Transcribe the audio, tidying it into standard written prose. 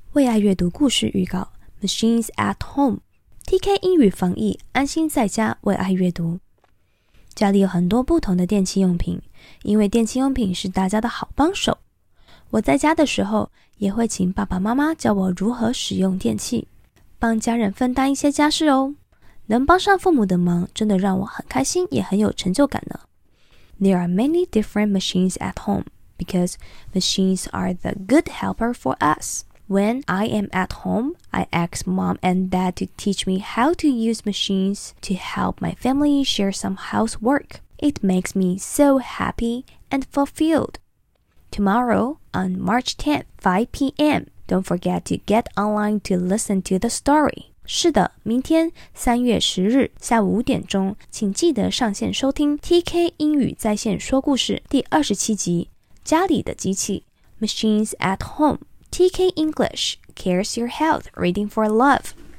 为爱阅读故事预告 Machines at Home TK 英语防疫，安心在家为爱阅读。家里有很多不同的电器用品，因为电器用品是大家的好帮手。我在家的时候，也会请爸爸妈妈教我如何使用电器，帮家人分担一些家事哦。能帮上父母的忙，真的让我很开心，也很有成就感呢。There are many different machines at home because machines are the good helper for us.When I am at home, I ask mom and dad to teach me how to use machines to help my family share some housework. It makes me so happy and fulfilled. Tomorrow, on March 10th, 5 p.m., don't forget to get online to listen to the story. 是的，明天3月10日下午5点钟，请记得上线收听 TK 英语在线说故事第27集，家里的机器 Machines at Home.TK English, Cares Your Health, Reading for Love